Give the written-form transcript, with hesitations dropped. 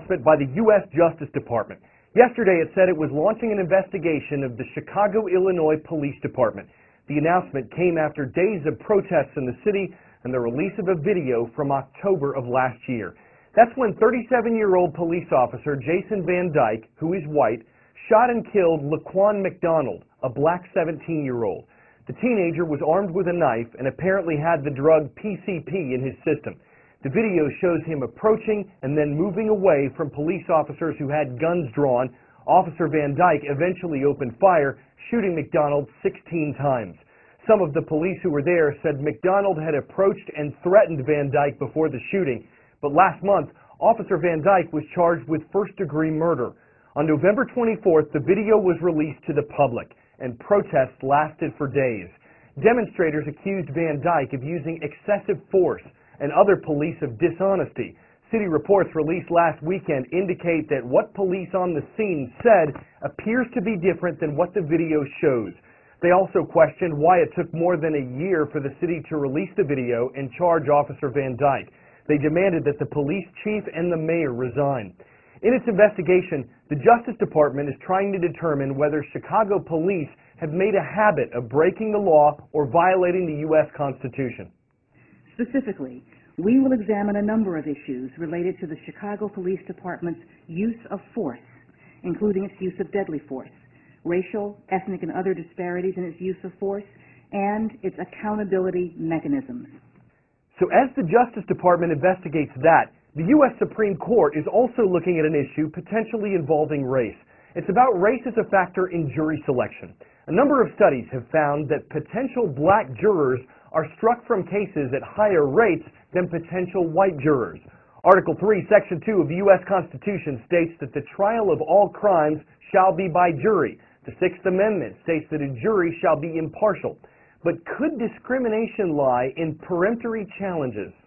By the U.S. Justice Department. Yesterday it said it was launching an investigation of the Chicago, Illinois Police Department. The announcement came after days of protests in the city and the release of a video from October of last year. That's when 37-year-old police officer Jason Van Dyke, who is white, shot and killed Laquan McDonald, a black 17-year-old. The teenager was armed with a knife and apparently had the drug PCP in his system. The video shows him approaching and then moving away from police officers who had guns drawn. Officer Van Dyke eventually opened fire, shooting McDonald 16 times. Some of the police who were there said McDonald had approached and threatened Van Dyke before the shooting, but last month, Officer Van Dyke was charged with first-degree murder. On November 24th, the video was released to the public, and protests lasted for days. Demonstrators accused Van Dyke of using excessive force and other police of dishonesty. City reports released last weekend indicate that what police on the scene said appears to be different than what the video shows. They also questioned why it took more than a year for the city to release the video and charge Officer Van Dyke. They demanded that the police chief and the mayor resign. In its investigation, the Justice Department is trying to determine whether Chicago police have made a habit of breaking the law or violating the U.S. Constitution. Specifically, we will examine a number of issues related to the Chicago Police Department's use of force, including its use of deadly force, racial, ethnic, and other disparities in its use of force, and its accountability mechanisms. So as the Justice Department investigates that, the U.S. Supreme Court is also looking at an issue potentially involving race. It's about race as a factor in jury selection. A number of studies have found that potential black jurors are struck from cases at higher rates than potential white jurors. Article 3, Section 2 of the U.S. Constitution states that the trial of all crimes shall be by jury. The Sixth Amendment states that a jury shall be impartial. But could discrimination lie in peremptory challenges?